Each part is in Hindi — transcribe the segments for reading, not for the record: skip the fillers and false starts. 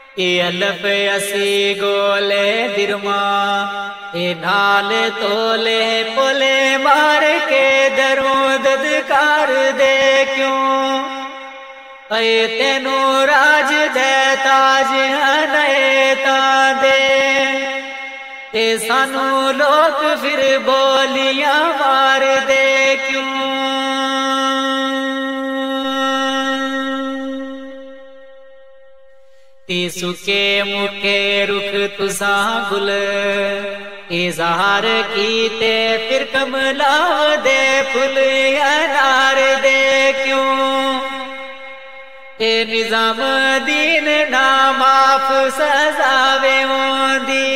अलफ असी गोले दिरमा नाल तोले पोले मार के दरों ददकार दे क्यों तेनू राज दे ताज नए दे ते सानू लोग फिर बोलियां मार दे क्यों। सुके मुके रुख तुसा गुल इजहार कीते फिर कमला दे फुल अनार दे क्यों निजाम दीन ना माफ सजावे ओंदी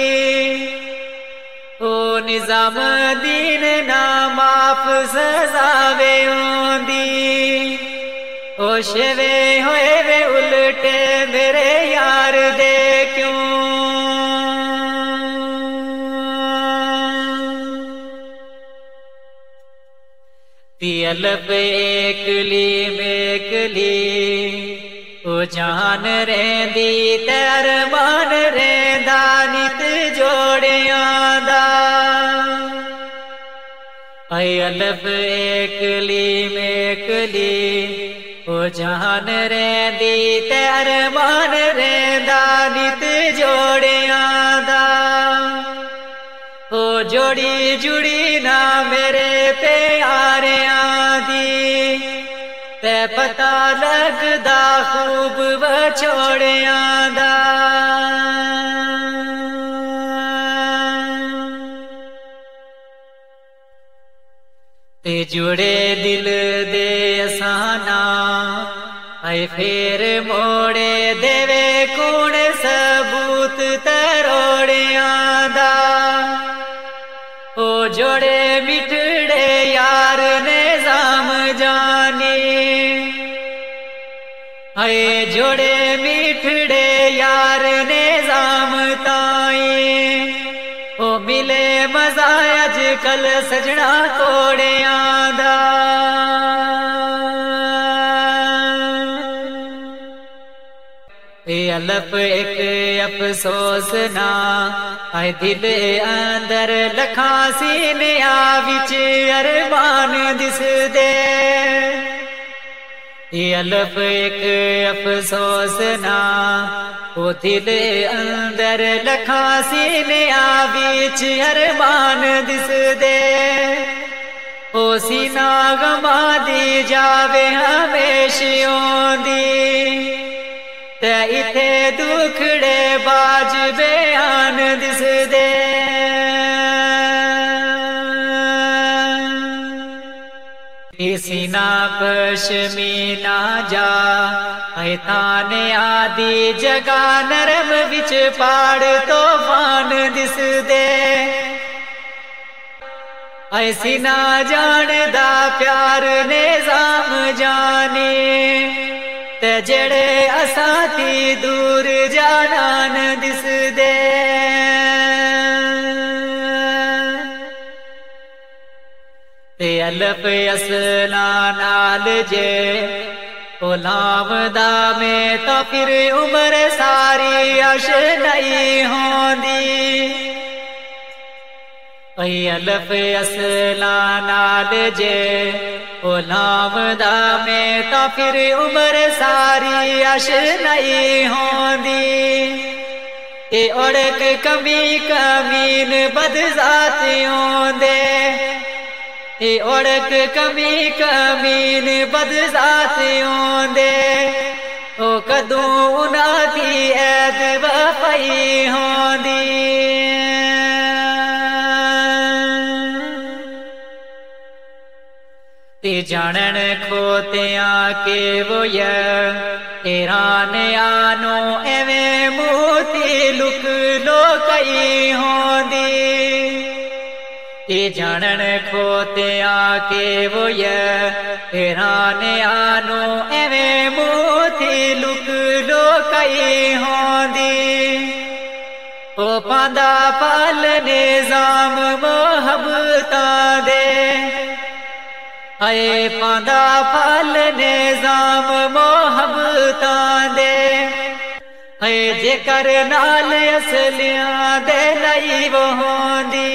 निजाम दीन ना माफ सजावे ओंदी शेवे होए वे उल्टे मेरे यार दे क्यों। अलफ एकली मेकली जान रेंदी तेर मान रेंदा नित जोड़ियां दा अलफ एकली मेकली जान रेंदी तेर मान रेंदा नित जोड़ियां दा जोड़ी जुड़ी ना मेरे प्यारियां दी ते पता लगदा खूब बछोड़ियां दा ते जुड़े दिल दे असाना फिर मोड़े देवे कौन सबूत तरोड़ियां दा जोड़े मिठड़े यार ने जाम जानी जोड़े मिठड़े यार ने जाम ताई मिले मजा अजकल सजना तोड़ियां दा अलफ एक अफसोस ना दिल अंदर लखा सीनिया विच अरमान दिस दे अलफ एक अफसोस ना दिल अंदर लखा सीनिया विच अरमान दिस दे सीना गमा दी जावे हमेशियों दी इथे दुखड़े बाज बयान दिस दे सीना पश्मीना जा ताने आदि जगा नरम विच पाड़ तूफान दिस दे ऐसी ना जानदा प्यार ने जाम जाने जेड़े असाती दूर जानान दिस दे अलफ असला नाल जे लावदा में तो फिर उम्र सारी अश नहीं होंदी अलफ असला नाल जे लावदा में तो फिर उम्र सारी अश नहीं होंदी ओड़क कमी कमीन बदजातियों दे ओड़क कमी कमीन बदजातियों दे कदों उन्हां दी ऐद वफाई होंदी जानन खोतिया के वो हैरान आनो एवें मोती लुक लो कई होंदी जानन खोतिया के वो हैरान आनो एवें मोती लुक लो कई होंदी पांदा पाल निजाम मोहब्बता दे पांदा फल निजाम मोहब्बता दे है जेकर नाल असलियां दे लई वो होंदी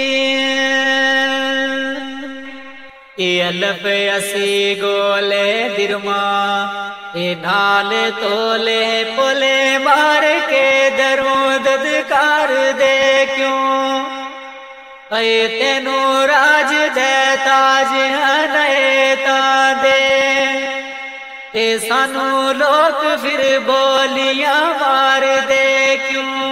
ए अलफ असी गोले दिरमा ए नाल तोले पोले मार के दरों ददकार दे क्यों ऐ तेनू राज दे ताज नए दे ते सानू लोग फिर बोलियां मार दे क्यों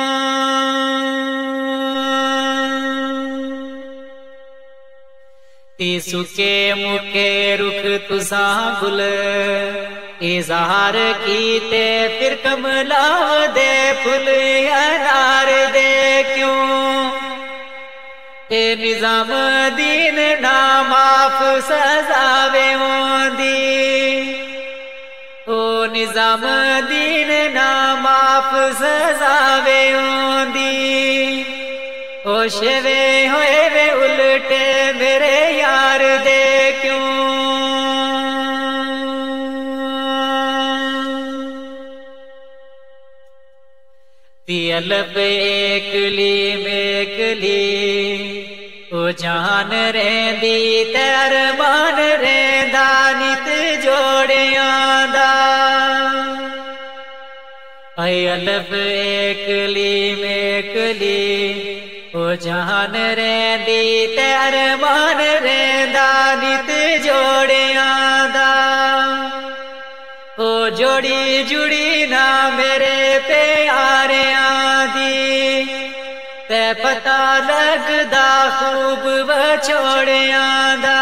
सुके मुके रुख तुसा गुल इजहार कीते फिर कमला दे फुल अनार दे क्यों ते निजाम दीन ना माफ सजावे होंदी ओ निजाम दीन ना माफ सजावे होंदी ओ शेवे होए वे उल्टे मेरे यार दे क्यों तियल पे एकली मेकली ओ जान रेंदी तेर मान रेंदा नित जोड़ियां दा अलफ एकली मेकली ओ जान रेंदी तेर मान रेंदा नित जोड़ियां दा ओ जोड़ी जुड़ी ना मेरे प्यारियां दी ते पता लगदा खूब बछोड़ियां दा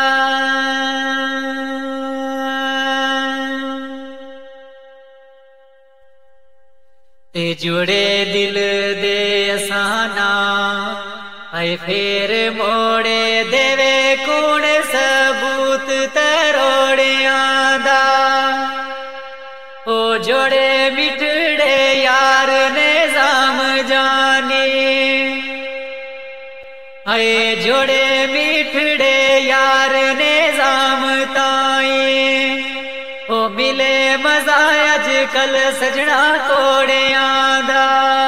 ते जुड़े दिल दे असाना ऐ फेर मोड़े देवे कौन सबूत तरोड़ियां दा ओ जोड़े मिठड़े यार ने जाम जानी ऐ जोड़े मिठड़े यार ने जाम ताई ओ मिले मजा अजकल सजना तोड़ियां दा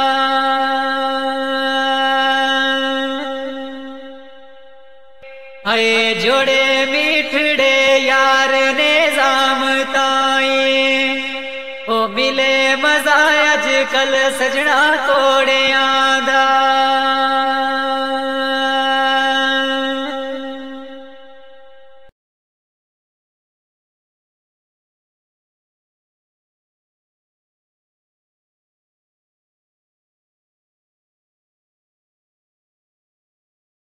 है जोड़े मिठड़े यार ने जाम ताई ओ मिले मजा अजकल सजना तोड़ियां दा